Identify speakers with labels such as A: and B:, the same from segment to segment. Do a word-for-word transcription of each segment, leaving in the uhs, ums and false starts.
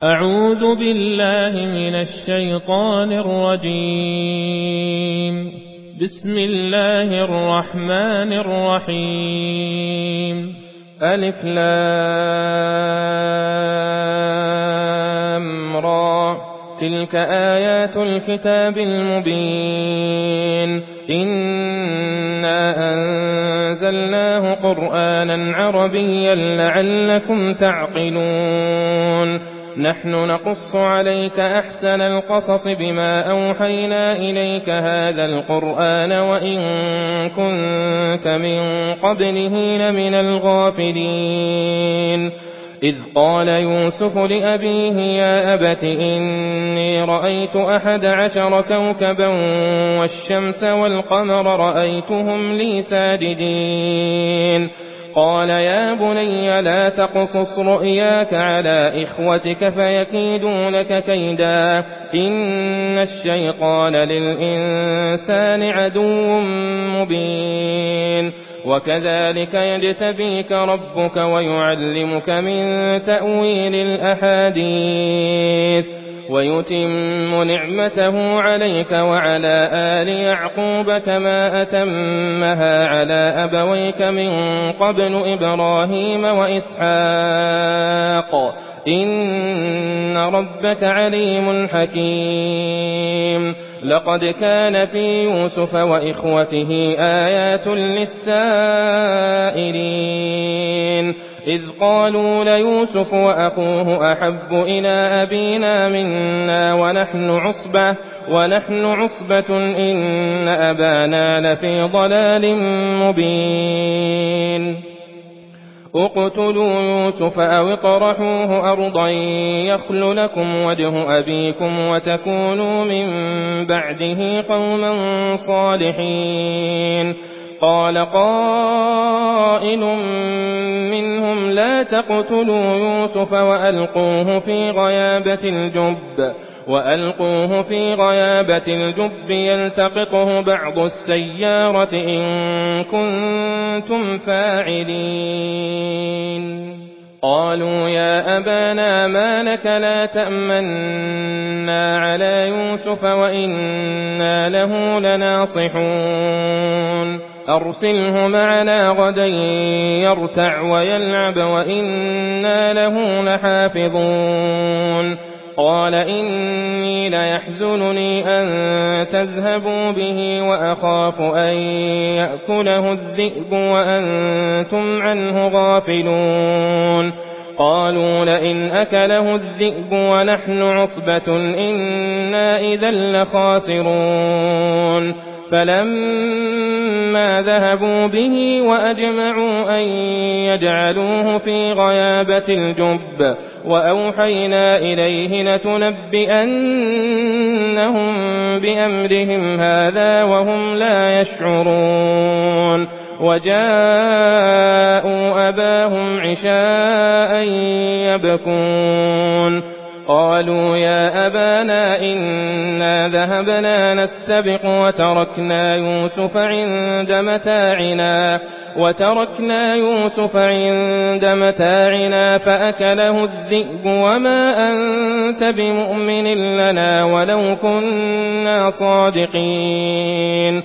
A: أعوذ بالله من الشيطان الرجيم. بسم الله الرحمن الرحيم. ألف لام را تلك آيات الكتاب المبين إنا أنزلناه قرآنا عربيا لعلكم تعقلون نحن نقص عليك أحسن القصص بما أوحينا إليك هذا القرآن وإن كنت من قبله لمن الغافلين إذ قال يوسف لأبيه يا أبت إني رأيت أحد عشر كوكبا والشمس والقمر رأيتهم لي ساجدين قال يا بني لا تقصص رؤياك على إخوتك فيكيدوا لك كيدا إن الشيطان للإنسان عدو مبين وكذلك يجتبيك ربك ويعلمك من تأويل الأحاديث ويتم نعمته عليك وعلى آل يعقوب كما أتمها على أبويك من قبل إبراهيم وإسحاق إن ربك عليم حكيم لقد كان في يوسف وإخوته آيات للسائلين إذ قالوا ليوسف وأخوه أحب إلى أبينا منا ونحن عصبة ونحن عصبة إن أبانا لفي ضلال مبين اقتلوا يوسف أو اطرحوه أرضا يخل لكم وجه أبيكم وتكونوا من بعده قوما صالحين قال قائل منهم لا تقتلوا يوسف وألقوه في غيابة الجب وألقوه في غيابة الجب يلتقطه بعض السيارة إن كنتم فاعلين قالوا يا أبانا ما لك لا تأمنا على يوسف وإنا له لناصحون أرسله معنا غدا يرتع ويلعب وإنا له لحافظون قال إني ليحزنني أن تذهبوا به وأخاف أن يأكله الذئب وأنتم عنه غافلون قالوا لئن أكله الذئب ونحن عصبة إنا إذا لخاسرون فلما ذهبوا به وأجمعوا أن يجعلوه في غيابة الجب وأوحينا إليه لتنبئنهم بأمرهم هذا وهم لا يشعرون وجاءوا أباهم عشاء يبكون قالوا يا أبانا إنا ذهبنا نستبق وتركنا يوسف عند متاعنا وتركنا يوسف عند متاعنا فأكله الذئب وما أنت بمؤمن لنا ولو كنا صادقين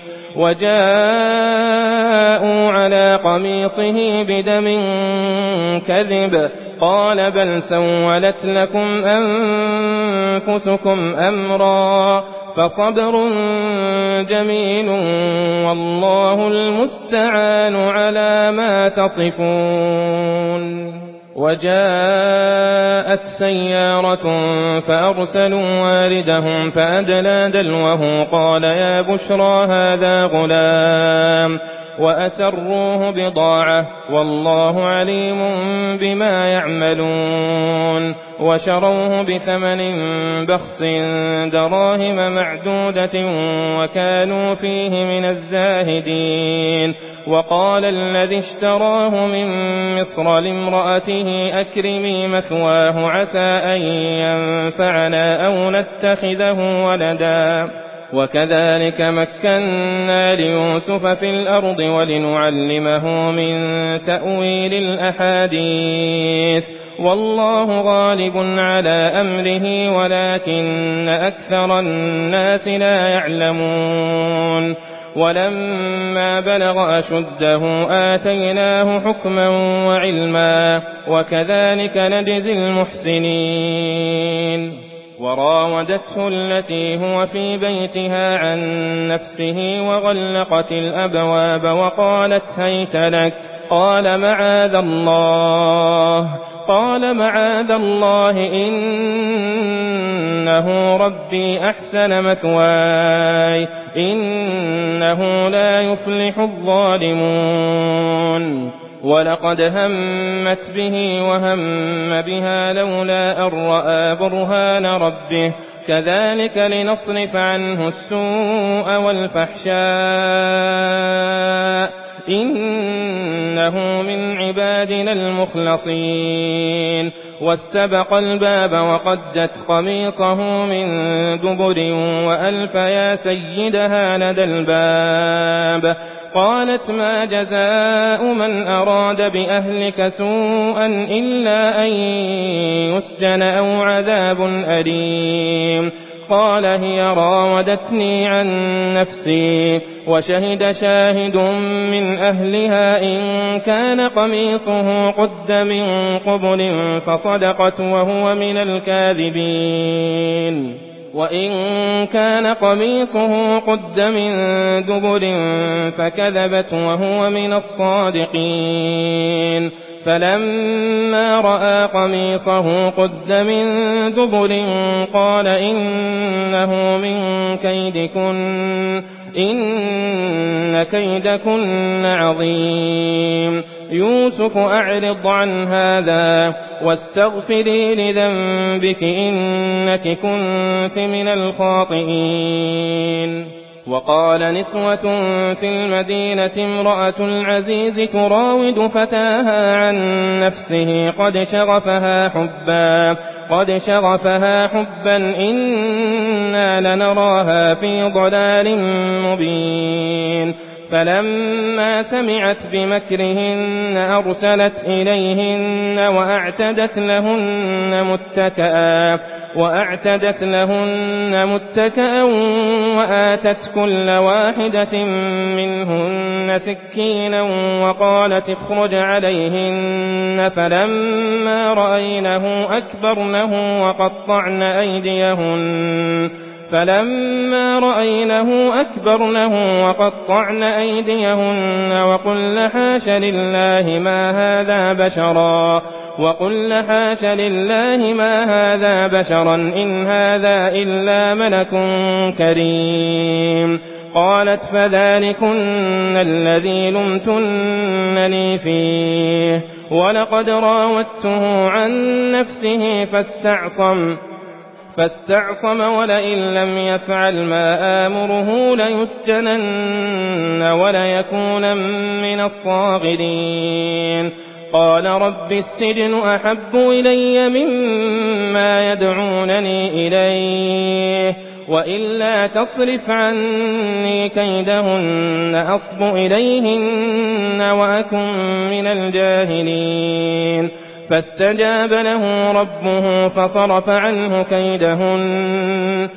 A: وجاءوا على قميصه بدم كذب قال بل سولت لكم أنفسكم أمرا فصبر جميل والله المستعان على ما تصفون وجاءت سيارة فأرسلوا واردهم فأدلى دلوه قال يا بشرى هذا غلام وأسروه بضاعة والله عليم بما يعملون وشروه بثمن بخس دراهم معدودة وكانوا فيه من الزاهدين وقال الذي اشتراه من مصر لامرأته أكرمي مثواه عسى أن ينفعنا أو نتخذه ولدا وكذلك مكنا ليوسف في الأرض ولنعلمه من تأويل الأحاديث والله غالب على أمره ولكن أكثر الناس لا يعلمون ولما بلغ أشده آتيناه حكما وعلما وكذلك نجزي المحسنين وراودته التي هو في بيتها عن نفسه وغلقت الأبواب وقالت هيت لك قال معاذ الله قال معاذ الله إنه ربي أحسن مثواي إنه لا يفلح الظالمون ولقد همت به وهم بها لولا أن رأى برهان ربه كذلك لنصرف عنه السوء والفحشاء إنه من عبادنا المخلصين واستبق الباب وقدت قميصه من دبر وألف يا سيدها لدى الباب قالت ما جزاء من أراد بأهلك سوءا إلا أن يسجن أو عذاب أليم قال هي راودتني عن نفسي وشهد شاهد من أهلها إن كان قميصه قد من قبل فصدقت وهو من الكاذبين وإن كان قميصه قد من دبر فكذبت وهو من الصادقين فلما رأى قميصه قد من دبر قال إنه من كيدكن إن كيدكن عظيم يوسف أعرض عن هذا واستغفري لذنبك إنك كنت من الخاطئين وقال نسوة في المدينة امرأة العزيز تراود فتاها عن نفسه قد شغفها حبا قد شغفها حبا إنا لنراها في ضلال مبين فلما سمعت بمكرهن أرسلت إليهن وأعتدت لهن متكئا وأعتدت لهن متكئا وآتت كل واحدة منهن سكينا وقالت اخرج عليهن فلما رأينه أكبرنه وقطعن أيديهن فلما رأينه أكبرنه وقطعن أيديهن وقلن حاش لله ما هذا بشرا وقلن حاش لله ما هذا بشرا إن هذا إلا ملك كريم قالت فذلكن الذي لمتنني فيه ولقد راودته عن نفسه فاستعصم فاستعصم ولئن لم يفعل ما آمره ليسجنن وليكون من الصاغرين قال رب السجن أحب إلي مما يدعونني إليه وإلا تصرف عني كيدهن أصب إليهن وأكن من الجاهلين فاستجاب له ربه فصرف عنه كيدهن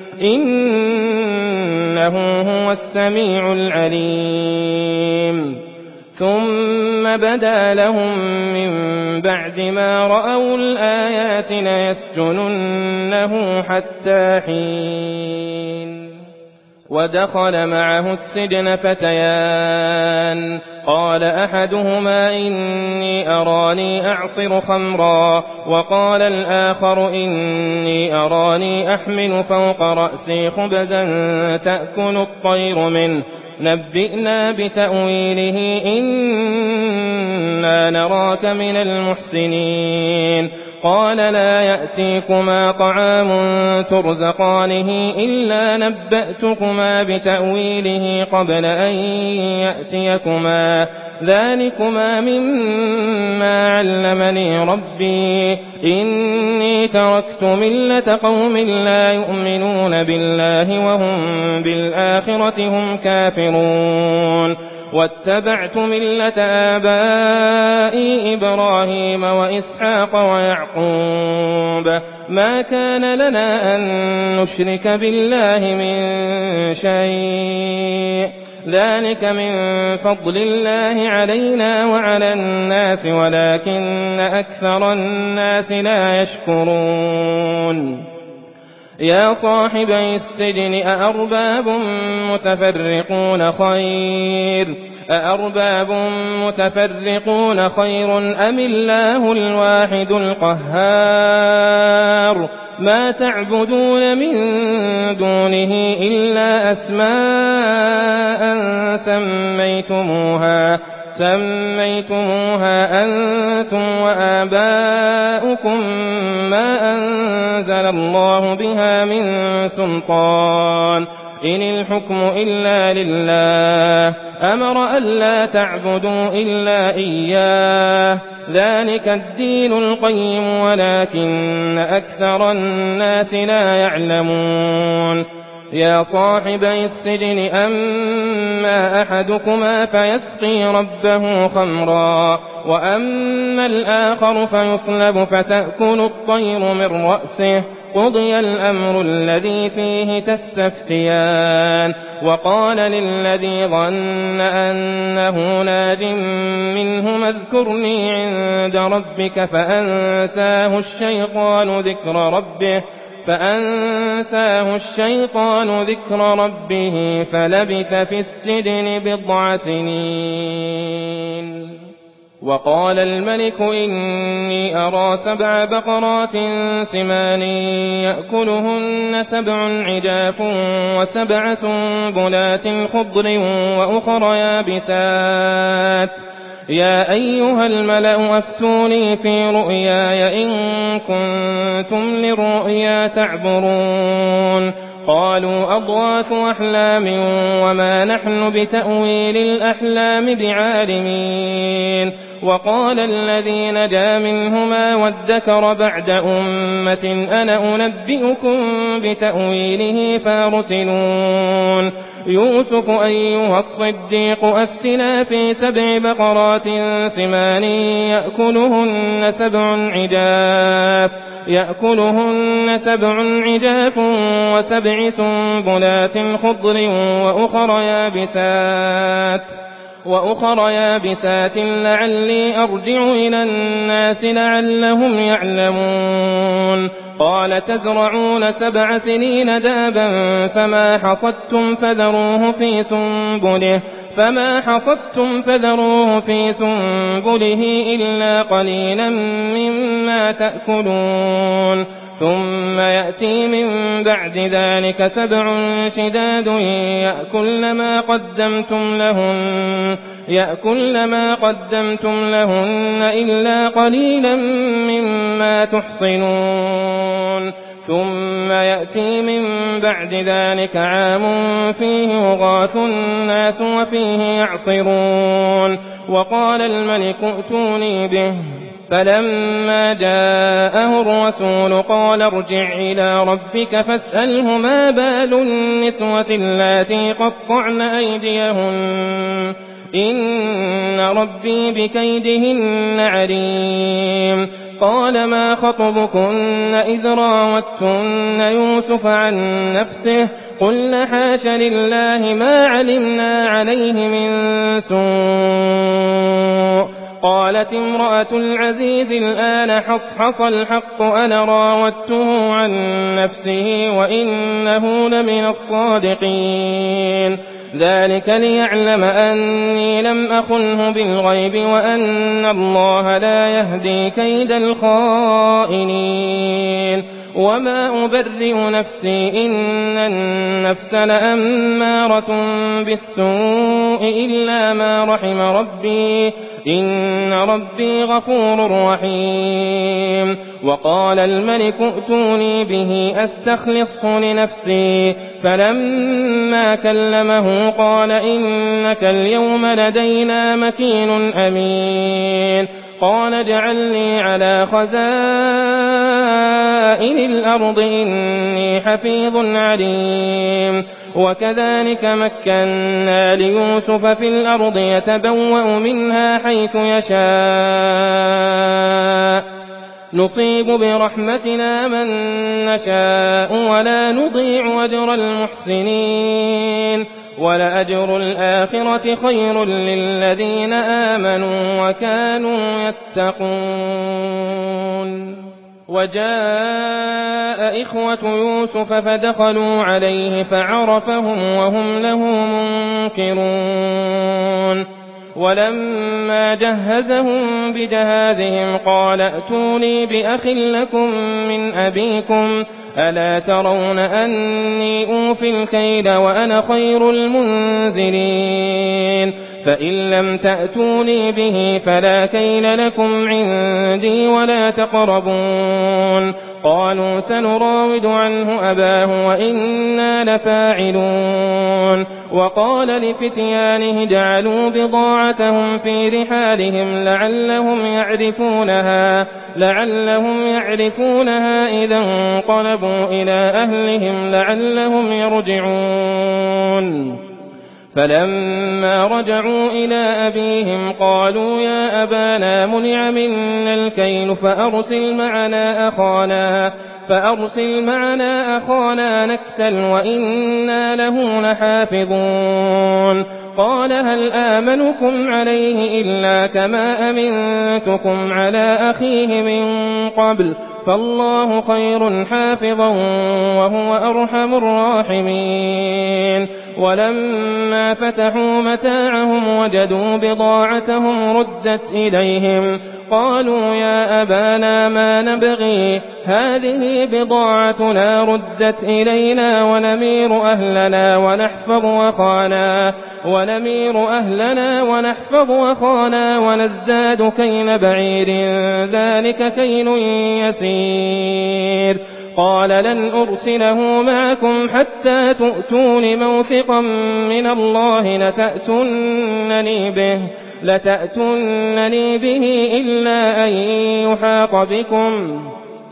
A: إنه هو السميع العليم ثم بدا لهم من بعد ما رأوا الآيات ليسجننه حتى حين ودخل معه السجن فتيان قال أحدهما إني أراني أعصر خمرا وقال الآخر إني أراني أحمل فوق رأسي خبزا تأكل الطير منه نبئنا بتأويله إنا نراك من المحسنين قال لا يأتيكما طعام ترزقانه إلا نبأتكما بتأويله قبل أن يأتيكما ذلكما مما علمني ربي إني تركت ملة قوم لا يؤمنون بالله وهم بالآخرة هم كافرون واتبعت ملة آبائي إبراهيم وإسحاق ويعقوب ما كان لنا أن نشرك بالله من شيء ذلك من فضل الله علينا وعلى الناس ولكن أكثر الناس لا يشكرون يا صاحبي السجن أأرباب متفرقون خير أأرباب متفرقون خير أم الله الواحد القهار ما تعبدون من دونه إلا أسماء سميتموها سميتموها أنتم وآباؤكم ما أنزل الله بها من سلطان إن الحكم إلا لله أمر ألا تعبدوا إلا إياه ذلك الدين القيم ولكن أكثر الناس لا يعلمون يا صاحبي السجن أما أحدكما فيسقي ربه خمرا وأما الآخر فيصلب فتأكل الطير من رأسه قضي الأمر الذي فيه تستفتيان وقال للذي ظن أنه ناج منهما اذكرني عند ربك فأنساه الشيطان ذكر ربه فأنساه الشيطان ذكر ربه فلبث في السجن بضع سنين وقال الملك إني أرى سبع بقرات سمان يأكلهن سبع عجاف وسبع سنبلات خضر وأخر يابسات يا أيها الملأ أفتوني في رؤياي إن كنتم للرؤيا تعبرون قالوا أضغاث أحلام وما نحن بتأويل الأحلام بعالمين وقال الذي نجا منهما وادكر بعد أمة أنا أنبئكم بتأويله فارسلون يوسف أيها الصديق أفتنا في سبع بقرات سمان يأكلهن سبع عجاف يأكلهن سبع عجاف وسبع سنبلات خضر وأخر يابسات وأخر يابسات لعلي أرجع إلى الناس لعلهم يعلمون قال تزرعون سبع سنين دابا فما حصدتم فذروه في سنبله فما حصدتم فذروه في سنبله إلا قليلا مما تأكلون ثم يأتي من بعد ذلك سبع شداد يأكل ما قدمتم لهن يأكل ما قدمتم لهن إلا قليلا مما تحصنون ثم يأتي من بعد ذلك عام فيه يغاث الناس وفيه يعصرون وقال الملك ائتوني به فلما جاءه الرسول قال ارجع إلى ربك فاسأله ما بال النسوة اللاتي قطعن أيديهن إن ربي بكيدهن عليم قال ما خطبكن إذ راوتن يوسف عن نفسه قلن حاش لله ما علمنا عليه من سوء قالت امرأة العزيز الآن حصحص الحق أنا راودته عن نفسه وإنه لمن الصادقين ذلك ليعلم أني لم أخنه بالغيب وأن الله لا يهدي كيد الخائنين وما أبرئ نفسي إن النفس لأمارة بالسوء إلا ما رحم ربي إن ربي غفور رحيم وقال الملك ائتوني به أستخلصه لنفسي فلما كلمه قال إنك اليوم لدينا مكين أمين قال اجعل لي على خزائن الأرض إني حفيظ عليم وكذلك مكنا ليوسف في الأرض يتبوأ منها حيث يشاء نصيب برحمتنا من نشاء ولا نضيع أجر المحسنين ولأجر الآخرة خير للذين آمنوا وكانوا يتقون وجاء إخوة يوسف فدخلوا عليه فعرفهم وهم له منكرون ولما جهزهم بجهازهم قال ائتوني بأخ لكم من أبيكم ألا ترون أني أوفي الكيل وأنا خير المنزلين فإن لم تأتوني به فلا كيل لكم عندي ولا تقربون قالوا سنراود عنه أباه وإنا لفاعلون وقال لفتيانه اجعلوا بضاعتهم في رحالهم لعلهم يعرفونها لعلهم يعرفونها إذا انقلبوا إلى أهلهم لعلهم يرجعون فلما رجعوا إلى أبيهم قالوا يا أبانا منع منا الكيل فأرسل معنا أخانا فأرسل معنا أخانا نكتل وإنا له لحافظون قال هل آمنكم عليه إلا كما أمنتكم على أخيه من قبل فالله خير حافظا وهو أرحم الراحمين ولما فتحوا متاعهم وجدوا بضاعتهم ردت إليهم قالوا يا أبانا ما نبغي هذه بضاعتنا ردت إلينا ونمير أهلنا ونحفظ أخانا ونمير أهلنا ونحفظ أخانا ونزداد كيل بعير ذلك كيل يسير قال لن أرسله معكم حتى تؤتون موثقا من الله لتأتونني به لتأتونني به إلا أن يحاط بكم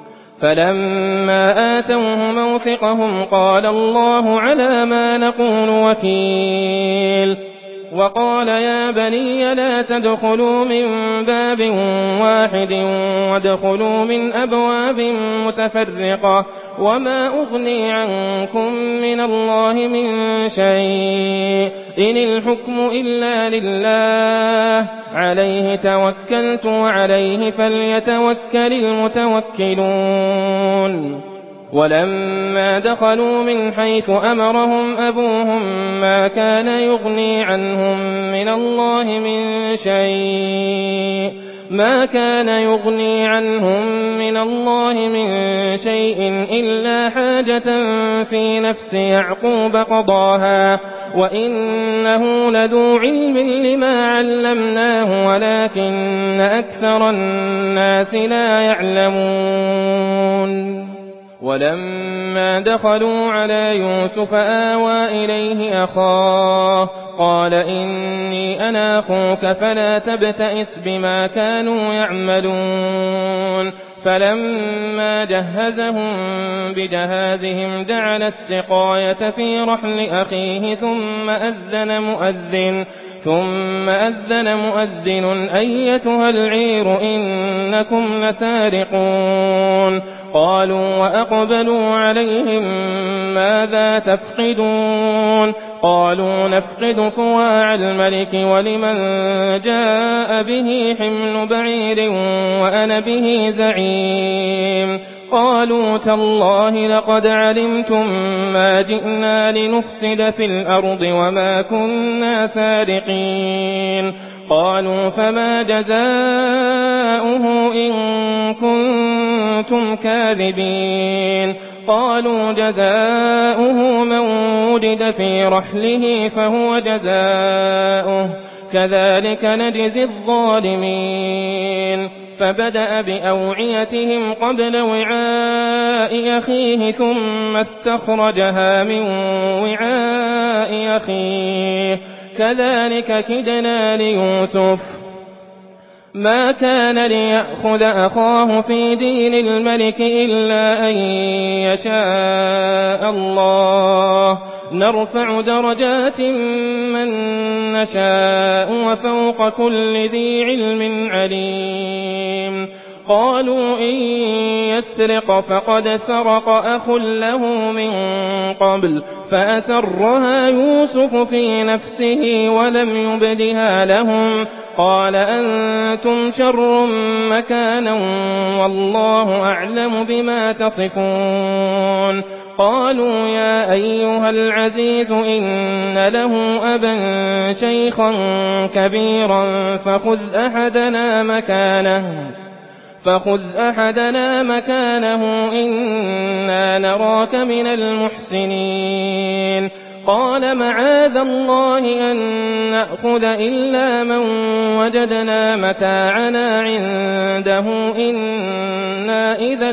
A: فلما آتوه موثقهم قال الله على ما نقول وكيل وقال يا بني لا تدخلوا من باب واحد وادخلوا من أبواب متفرقة وما أغني عنكم من الله من شيء إن الحكم إلا لله عليه توكلت وعليه فليتوكل المتوكلون ولما دخلوا من حيث أمرهم أبوهم ما كان يغني عنهم من الله من شيء ما كان يغني عنهم من الله من شيء إلا حاجة في نفس يعقوب قضاها وإنه لذو علم لما علمناه ولكن أكثر الناس لا يعلمون ولما دخلوا على يوسف آوى إليه أخاه قال إني أنا أخوك فلا تبتئس بما كانوا يعملون فلما جهزهم بجهازهم جعل السقاية في رحل أخيه ثم أذن مؤذن ثم أذن مؤذن أيتها العير إنكم لسارقون قالوا وأقبلوا عليهم ماذا تفقدون قالوا نفقد صواع الملك ولمن جاء به حمل بعير وأنا به زعيم قالوا تالله لقد علمتم ما جئنا لنفسد في الأرض وما كنا سارقين قالوا فما جزاؤه إن كنتم كاذبين قالوا جزاؤه من وجد في رحله فهو جزاؤه كذلك نجزي الظالمين فبدأ بأوعيتهم قبل وعاء أخيه ثم استخرجها من وعاء أخيه كذلك كدنا ليوسف ما كان ليأخذ أخاه في دين الملك إلا أن يشاء الله نرفع درجات من نشاء وفوق كل ذي علم عليم قالوا إن يسرق فقد سرق أخ له من قبل فأسرها يوسف في نفسه ولم يبدها لهم قال أنتم شر مكانا والله أعلم بما تصفون قالوا يا أيها العزيز إن له أبا شيخا كبيرا فخذ أحدنا مكانه فخذ أحدنا مكانه إنا نراك من المحسنين قال معاذ الله أن نأخذ إلا من وجدنا متاعنا عنده إنا إذا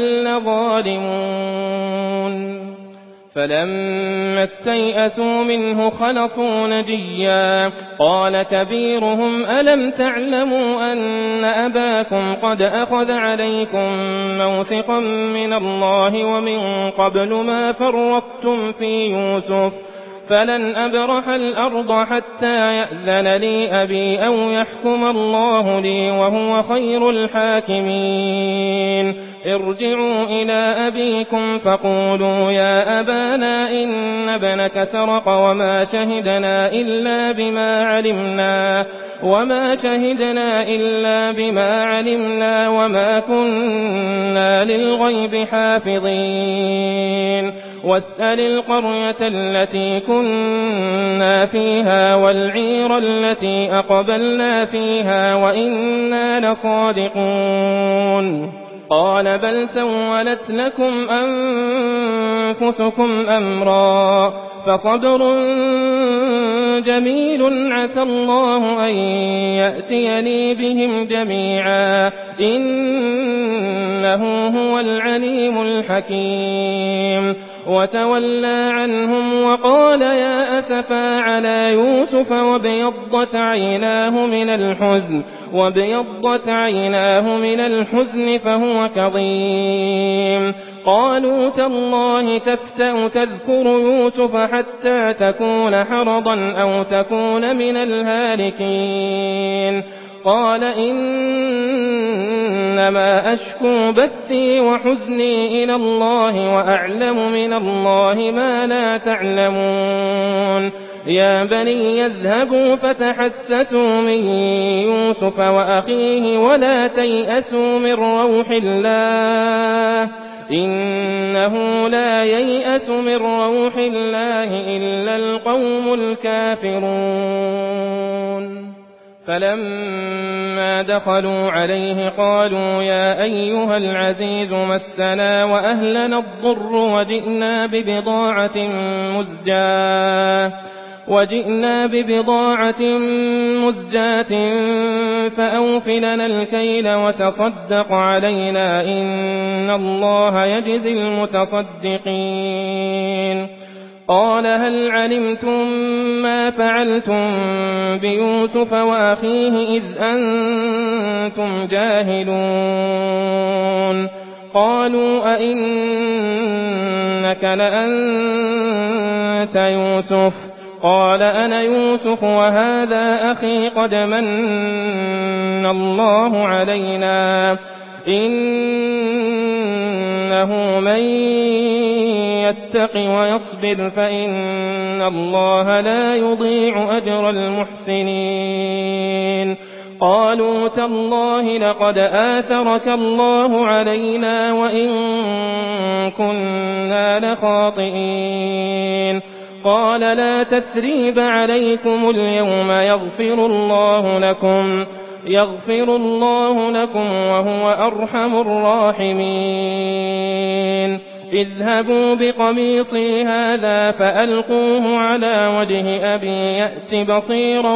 A: لظالمون فلما استيئسوا منه خلصوا نجيا قال كبيرهم ألم تعلموا أن أباكم قد أخذ عليكم موثقا من الله ومن قبل ما فرطتم في يوسف فلن أبرح الأرض حتى يأذن لي أبي أو يحكم الله لي وهو خير الحاكمين ارجعوا إلى أبيكم فقولوا يا أبانا إن ابنك سرق وما شهدنا إلا بما علمنا وما شهدنا إلا بما علمنا وما كنا للغيب حافظين واسأل القرية التي كنا فيها والعير التي أقبلنا فيها وإنا لصادقون قال بل سولت لكم أنفسكم أمرا فصبر جميل عسى الله أن يأتيني بهم جميعا إنه هو العليم الحكيم وتولى عنهم وقال يا أسفا على يوسف وابيضت عيناه من الحزن وابيضت عيناه من الحزن فهو كظيم قالوا تالله تفتأ تذكر يوسف حتى تكون حرضا أو تكون من الهالكين قال إنما أشكو بثي وحزني إلى الله وأعلم من الله ما لا تعلمون يا بني يذهبوا فتحسسوا من يوسف وأخيه ولا تيأسوا من روح الله إنه لا ييأس من روح الله إلا القوم الكافرون فلما دخلوا عليه قالوا يا أيها العزيز مسنا وأهلنا الضر وجئنا ببضاعة مزجاة وجئنا ببضاعة مزجاة فأوف لنا الكيل وتصدق علينا إن الله يجزي المتصدقين قال هل علمتم ما فعلتم بيوسف وأخيه إذ أنتم جاهلون قالوا أئنك لأنت يوسف قال أنا يوسف وهذا أخي قد من الله علينا إنه من يتق ويصبر فإن الله لا يضيع أجر المحسنين قالوا تالله لقد آثرك الله علينا وإن كنا لخاطئين قال لا تثريب عليكم اليوم يغفر الله لكم يغفر الله لكم وهو أرحم الراحمين اذهبوا بقميصي هذا فألقوه على وجه أبي يأت بصيرا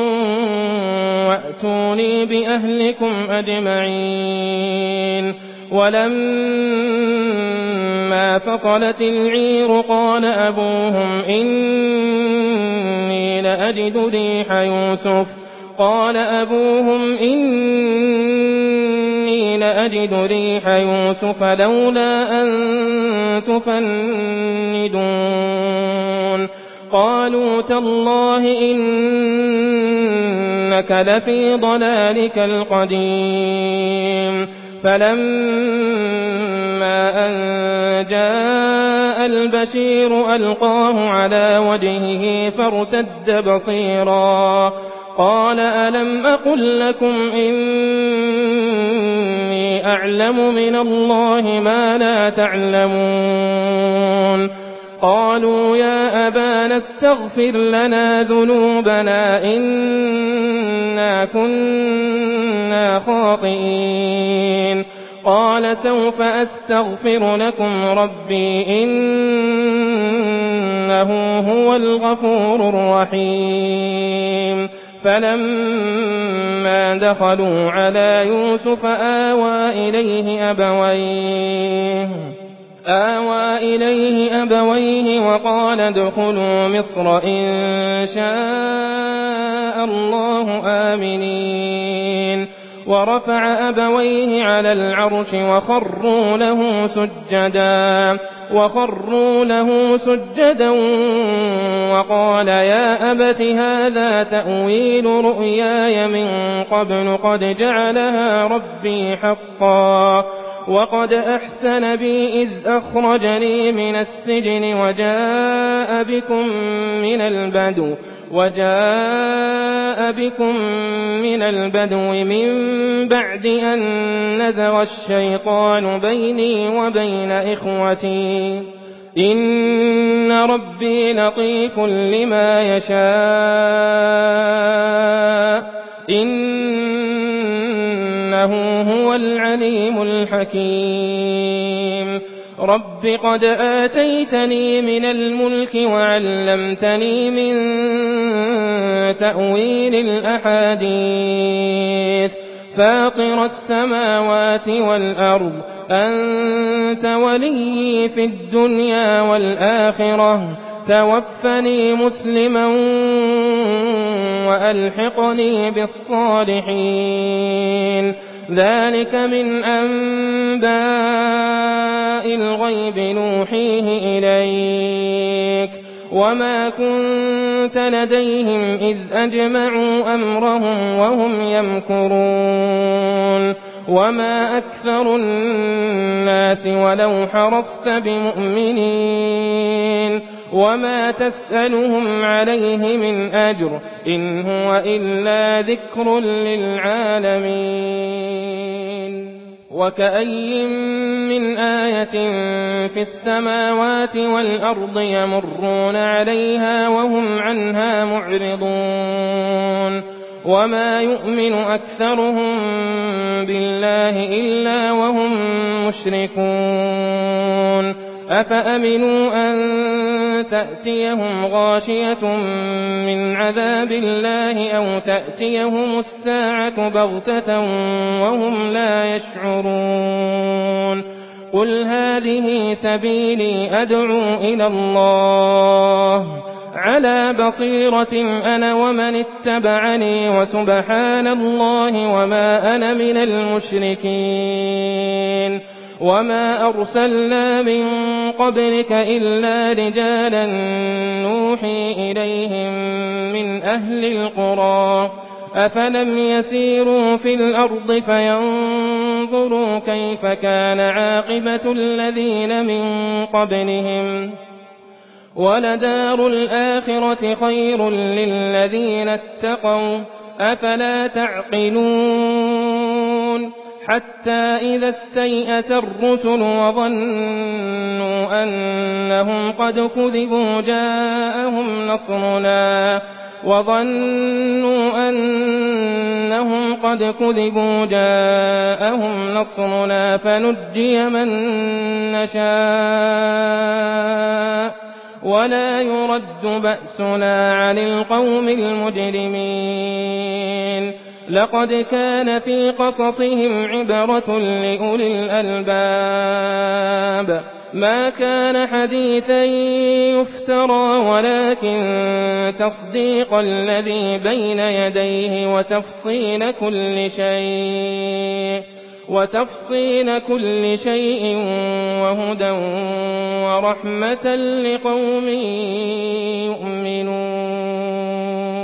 A: وأتوني بأهلكم أجمعين ولما فصلت العير قال أبوهم إني لأجد ريح يوسف قال أبوهم إني لأجد ريح يوسف لولا أن تفندون قالوا تالله إنك لفي ضلالك القديم فلما أن جاء البشير ألقاه على وجهه فارتد بصيرا قال ألم أقل لكم إني أعلم من الله ما لا تعلمون قالوا يا أبانا استغفر لنا ذنوبنا إنا كنا خاطئين قال سوف أستغفر لكم ربي إنه هو الغفور الرحيم فلما دخلوا على يوسف آوى إليه أبويه آوى إليه أبويه وقال ادخلوا مصر إن شاء الله آمنين ورفع أبويه على العرش وخروا له سجدا وخروا له سجدا وقال يا أبت هذا تأويل رؤياي من قبل قد جعلها ربي حقا وقد أحسن بي إذ أخرجني من السجن وجاء بكم من البدو وجاء بكم من البدو من بعد أن نزغ الشيطان بيني وبين إخوتي إن ربي لطيف لما يشاء إنه هو العليم الحكيم رب قد آتيتني من الملك وعلمتني من تأويل الأحاديث فاطر السماوات والأرض أنت ولي في الدنيا والآخرة توفني مسلما وألحقني بالصالحين ذلك من أنباء الغيب نوحيه إليك وما كنت لديهم إذ أجمعوا أمرهم وهم يمكرون وما أكثر الناس ولو حرصت بمؤمنين وما تسألهم عليه من أجر إن هو إلا ذكر للعالمين وكأي من آية في السماوات والأرض يمرون عليها وهم عنها معرضون وما يؤمن أكثرهم بالله إلا وهم مشركون أفأمنوا أن تأتيهم غاشية من عذاب الله أو تأتيهم الساعة بغتة وهم لا يشعرون قل هذه سبيلي أدعو إلى الله على بصيرة أنا ومن اتبعني وسبحان الله وما أنا من المشركين وما أرسلنا من قبلك إلا رجالا نوحي إليهم من أهل القرى أفلم يسيروا في الأرض فينظروا كيف كان عاقبة الذين من قبلهم ولدار الآخرة خير للذين اتقوا أفلا تعقلون حتى إذا استيأس الرسل وظنوا أنهم قد كذبوا جاءهم نصرنا وظنوا أنهم قد كذبوا جاءهم نصرنا فنجي من نشاء ولا يرد بأسنا عن القوم المجرمين لقد كان في قصصهم عبرة لأولي الألباب ما كان حديثا يفترى ولكن تصديق الذي بين يديه وتفصيل كل شيء وتفصيل كل شيء وهدى ورحمة لقوم يؤمنون